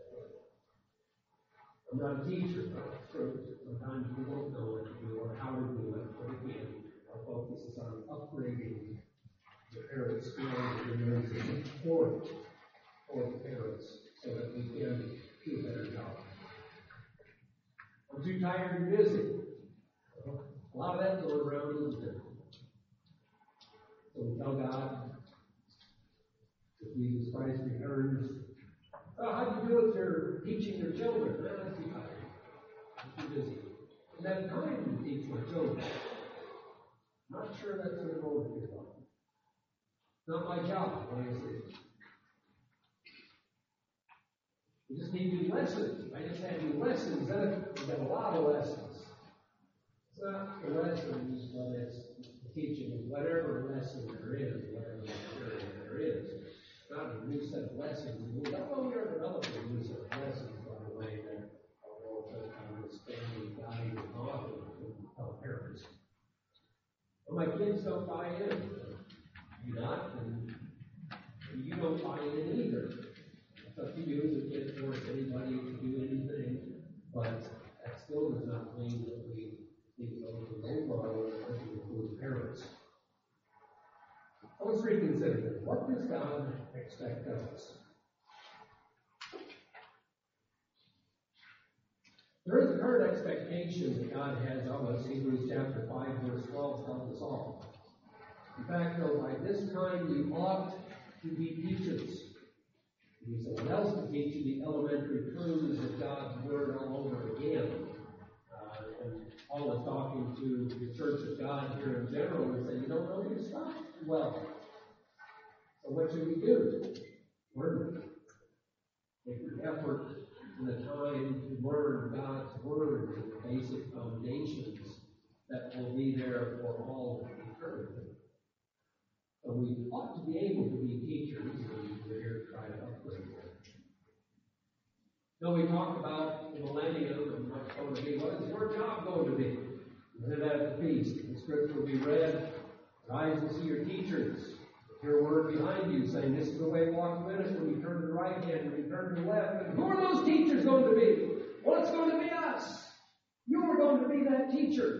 I'm not a teacher, but it's true. Sometimes we don't know what to do or how to do it. But again, our focus is on upgrading the parents' skills and there is a support for the parents so that we can do a better job. I'm too tired and busy. Well, a lot of that going around, isn't it? So we tell God, if Jesus Christ returns, oh, how do you do if you're teaching your children? Man, I'm too tired. I'm too busy. I don't have time to teach my children. Not sure that's what I'm going to do. Not my job, what is it? We just need new lessons. I just had new lessons. Then we have a lot of lessons. It's not the lessons, but it's the teaching of whatever lesson there is, whatever material there is. It's not a new set of lessons. We don't know we are developing a new set of lessons, by the way, that are just understanding, guiding, and modeling to our parents. But my kids don't buy in. You not, and you don't buy in either. It's up to you. We can't force anybody to do anything, but that still does not mean that we need to go to the role model and include parents. So let's reconsider this. What does God expect of us? There is a current expectation that God has of us. Hebrews chapter five, verse twelve tells us all. In fact, though, by this time you ought to be teachers. You need someone else to teach you the elementary truths of God's Word all over again. Uh, and Paul is talking to the Church of God here in general and saying, you don't know your stuff well. So what should we do? Learn it. Make an effort and the time to learn God's Word and the basic foundations that will be there for all eternity. So we ought to be able to be teachers, and we're here to try to upgrade them. So we talked about the millennium and what's going to be. What is your job going to be? We heard that at the feast. The scripture will be read. Rise and see your teachers. Hear a word behind you saying, this is the way walk with us when you turn to the right hand, when you turn to the left. And who are those teachers going to be? Well, it's going to be us. You are going to be that teacher.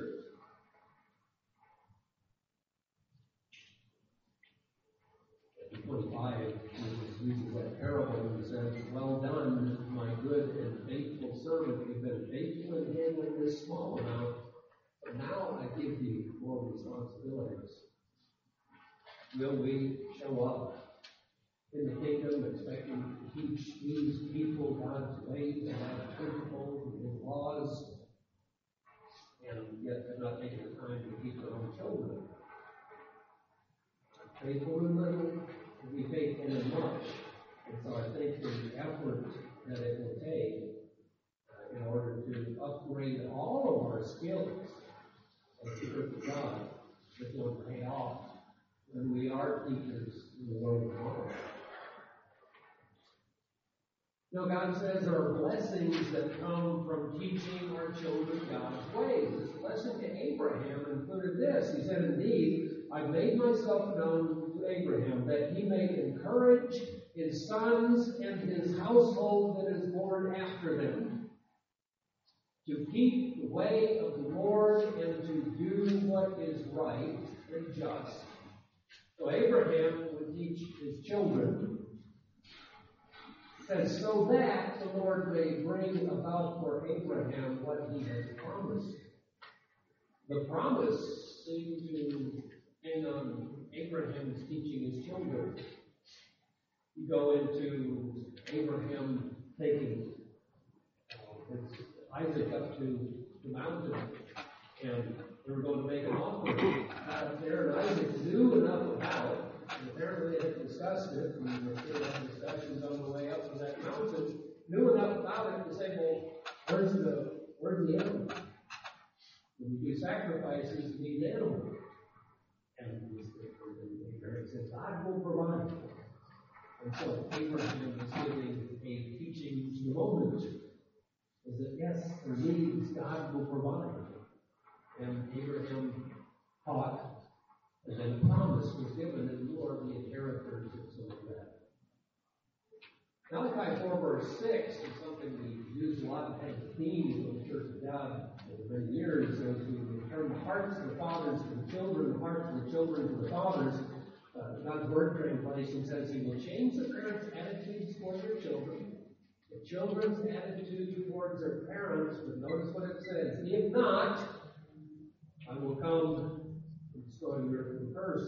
twenty-five, Jesus uses that parable and says, well done, my good and faithful servant. You've been faithful in handling this small amount, but now I give you more responsibilities. Will we show up? in the kingdom, expecting to teach these people God's ways and God's principles and His laws, and yet they're not taking the time to teach their own children. Faithful in little, to be faithful in much. And so I think the effort that it will take uh, in order to upgrade all of our skills as the Church of God is going to pay off when we are teachers in the world tomorrow. Now, God says there are blessings that come from teaching our children God's ways. This blessing to Abraham included this. He said, indeed, I've made myself known to Abraham that he may encourage his sons and his household that is born after them to keep the way of the Lord and to do what is right and just. So Abraham would teach his children. Says, so that the Lord may bring about for Abraham what he has promised. The promise seemed to hang on Abraham's teaching his children. You go into Abraham taking uh, Isaac up to the mountain, and they were going to make an offering. Out there, and Isaac knew enough about it. And apparently they had discussed it, and they still had discussions on the way up to that mountain. Knew enough about it to say, well, where's the where's the animal? When we do sacrifices, we need animals. And Abraham says, God will provide. And so Abraham is giving a teaching moment. Is that yes, for needs, God will provide. And Abraham taught, and then a promise was given, and you are the inheritors of some of that. Malachi four, verse six is something we use a lot as a theme in the Church of God for many years, as we return the hearts of the fathers to the children, the hearts of the children to the fathers. Uh, God's Word translation says He will change the parents' attitudes toward their children, the children's attitude towards their parents, but notice what it says, if not, I will come and destroy the earth with a curse.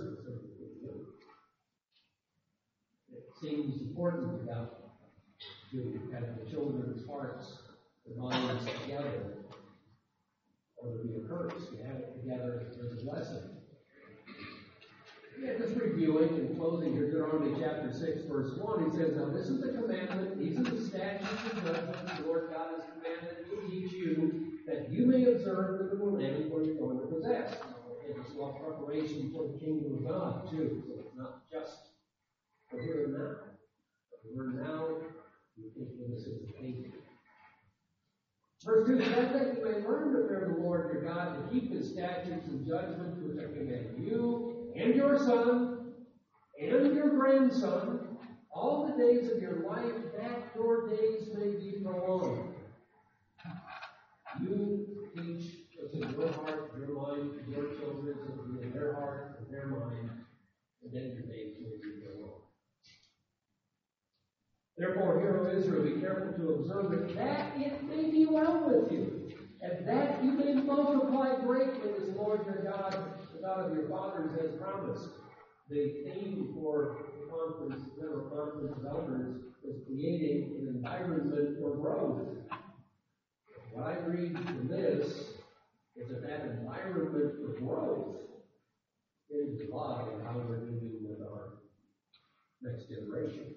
It seems important to God to have the children's hearts, the minds together, or to be a curse. You have it together as a blessing. Yeah, just reviewing and closing here, Deuteronomy chapter six, verse one, he says, now this is the commandment, these are the statutes and judgments the Lord God has commanded me to teach you, that you may observe in the land where you're going to possess. It is all preparation for the kingdom of God, too. So it's not just for here and now. But we're now, we think of this as the kingdom. Verse two says that you may learn to fear the Lord your God, to keep his statutes and judgments which I command you, and your son, and your grandson, all the days of your life, that your days may be prolonged. You teach what's in your heart, your mind, your children, so it'll be in their heart and their mind, and then your days may be prolonged. Therefore, hear, O Israel, be careful to observe it, that it may be well with you, and that you may multiply greatly as the Lord your God, the God of your fathers, has promised. The theme for the conference, the General Conference of Elders, was creating an environment for growth. What I read from this is that that environment for growth is a lot of how we're dealing with our next generation.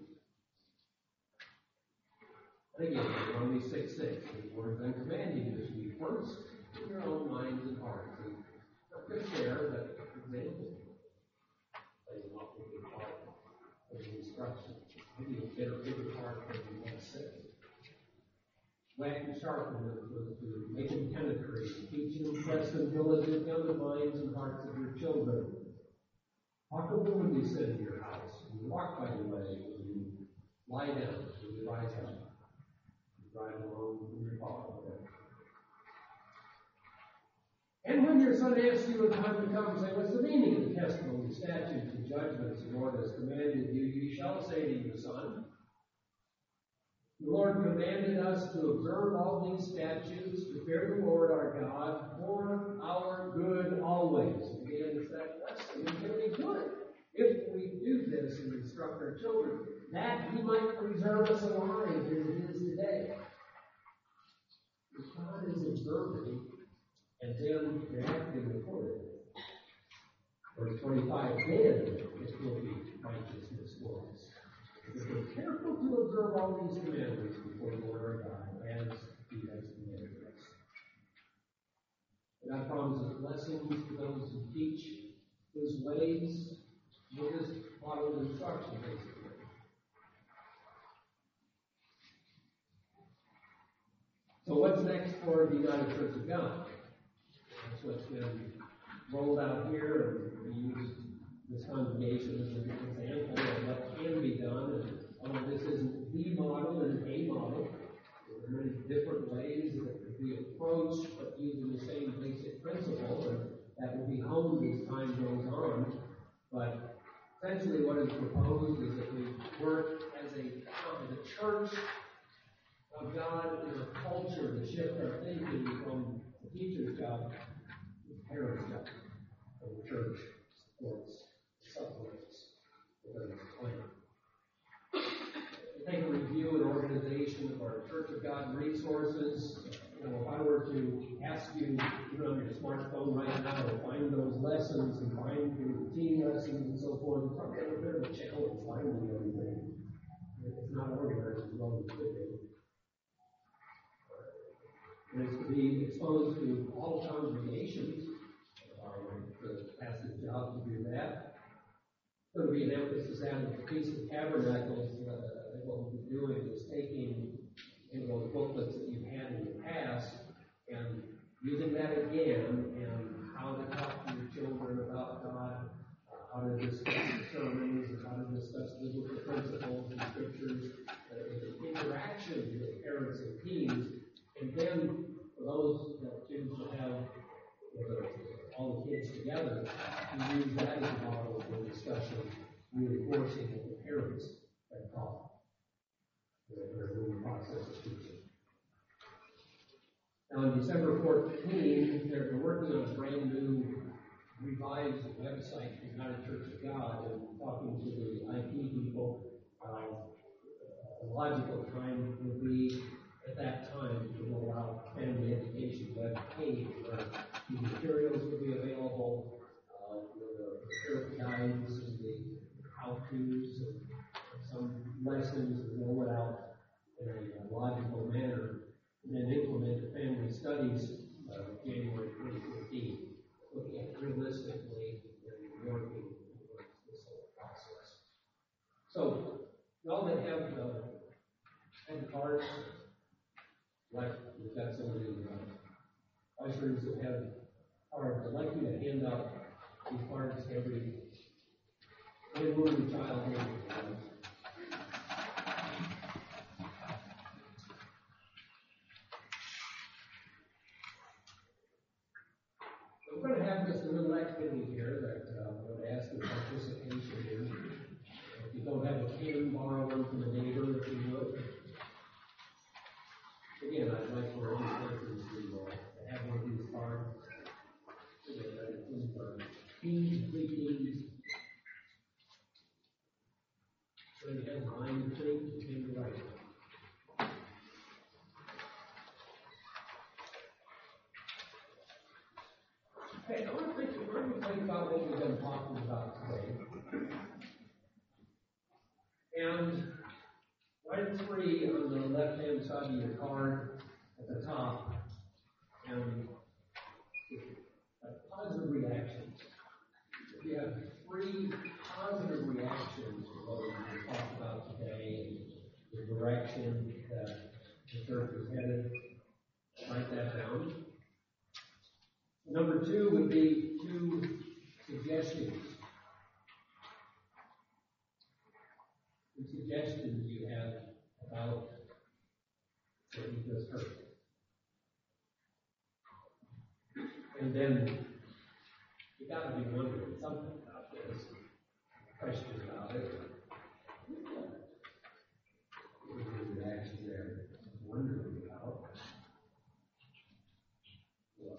Again, Deuteronomy six six, the words I'm commanding you to be first in your own minds and hearts. And not just share, but example. Play an awful big part of the instruction. Maybe a better, bigger part than you want to say. Wax and sharpen them was to make them penetrate, teach and impress them diligently on the minds and hearts of your children. Talk of them when you sit in your house, when you walk by the way, when you lie down, when you rise up. Drive along in your car, whatever. And when your son asks you in time to come, say, what's the meaning of the testimony, statutes, and judgments the Lord has commanded you? You shall say to your son, the Lord commanded us to observe all these statutes, to fear the Lord our God, for our good always. Again, it's that blessing. It's going to be good if we do this and instruct our children. He might preserve us alive as it is today. If God is observing and then reacting accordingly. Verse twenty-five, then it will be righteousness for us. If we're careful to observe all these commandments before the Lord our God, as He has commanded us. God promises blessings to those who teach His ways. We'll just follow the instruction, basically. So what's next for the United Church of God? That's what's been rolled out here, and we use this congregation as an example of what can be done. And although this isn't the model, it is a model. There are many different ways that it could be approached, but using the same basic principle, and that will be honed as time goes on. But essentially what is proposed is that we work as a, as a church of God in a culture to shift our thinking from the teacher's job to the parent's job. And the church supports, supplements within its plan. To take a review and organization of our Church of God resources. You know, if I were to ask you, even on your smartphone right now, to find those lessons and find your routine lessons and so forth, it's probably a bit of a challenge finding everything. It's not organized as well as it could be. And it's to be exposed to all congregations. Um, the pastor's job to do that. There's going to be an emphasis out of the Feast of Tabernacles. Uh, what we'll be doing is taking you know, those booklets that you've had in the past and using that again and how to talk to your children about God, uh, how to discuss the sermons, and how to discuss biblical principles and scriptures, uh, the interaction with parents and teens. And then, for those that choose to have you know, all the kids together, we use that as a model for discussion, reinforcing what the parents have taught. They're in the process of teaching. Now, on December fourteenth, they're working on a brand new revised website for United Church of God, and talking to the I T people. Uh, a logical time would be at that time to roll out family education web page where the materials would be available, uh, the parent guides and the how-tos and some lessons and roll it out in a logical manner, and then implement the family studies uh, January twenty fifteen, looking at realistically and working this whole process. So, y'all that have uh, have cards, like we've got some of the uh, ushers that have cards, I'd like you to hand out these cards to every unruly child here. We're going to have just a little activity here that uh, I'm going to ask your participation in. If you don't have a can, borrow one from a neighbor if you would. Again, I'd like for every person to, uh, to have one of these cards. So that includes our teens, pre-teens. So you have the line between the two right. Okay, I want to think, I want to think about what we've been talking about today. And write three on the left-hand side of your card at the top, and uh, positive reactions. If you have three positive reactions to what we talked about today, and the direction that the church is headed, write that down. Number two would be two suggestions. The suggestions you have about what you just heard. And then you got to be wondering something about this, question about it. What was your reaction there? Wondering about. Well,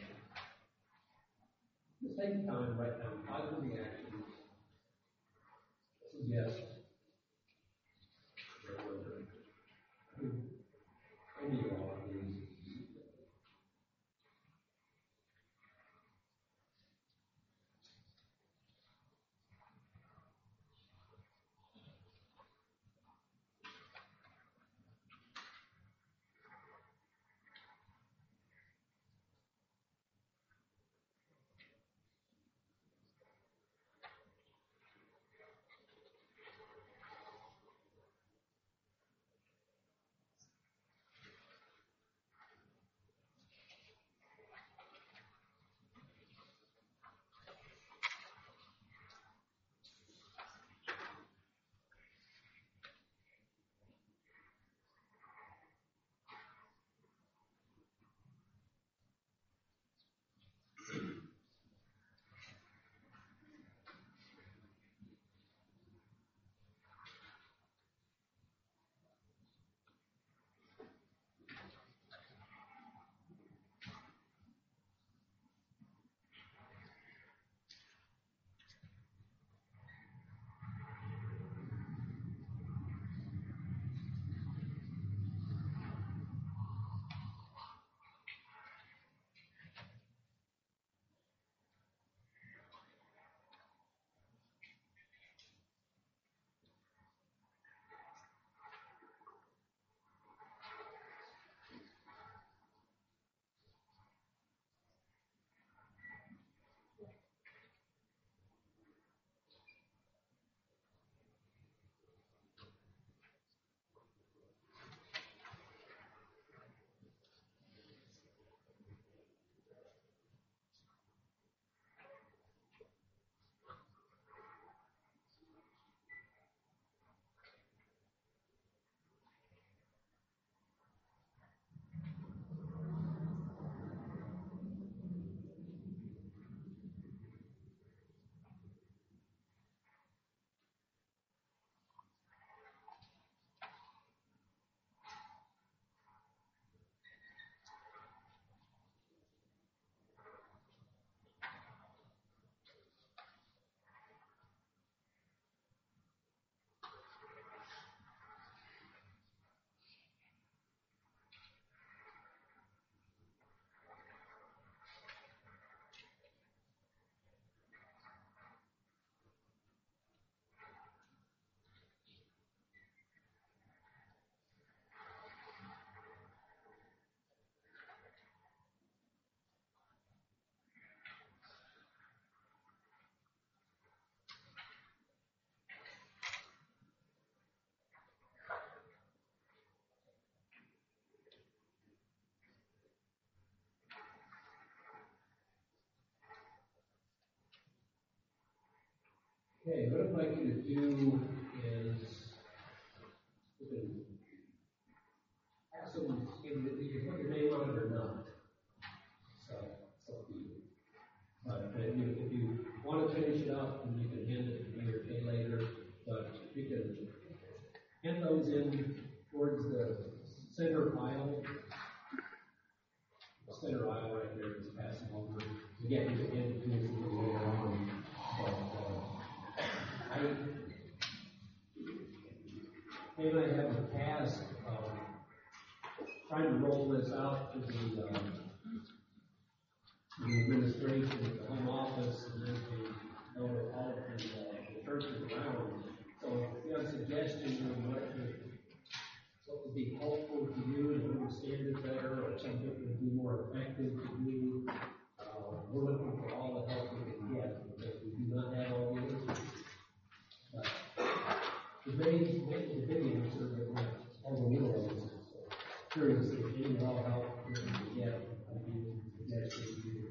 at the same time, write down positive reactions, suggest, Okay, what I'd like you to do is you can ask them, you can you can put your name on it or not. So, it's up to you. But if you, if you want to finish it up, then you can hand it to me or Kay later. But you can hand those in towards the center aisle. The center aisle right there, just pass them over. Again, you can hand it to me later on. But, uh, I, Kay and I have a task of trying to roll this out to the, uh, the administration at the home office and then to know all of the, uh, the churches around. So if you have suggestions on what would, what would be helpful to you to understand it better, or something that would be more effective to do, uh, we're looking for all the help we can get because we do not have all the answers. But the big, the big answer that we have all the real answers. So curious if any and all help we can get, I'd be suggesting you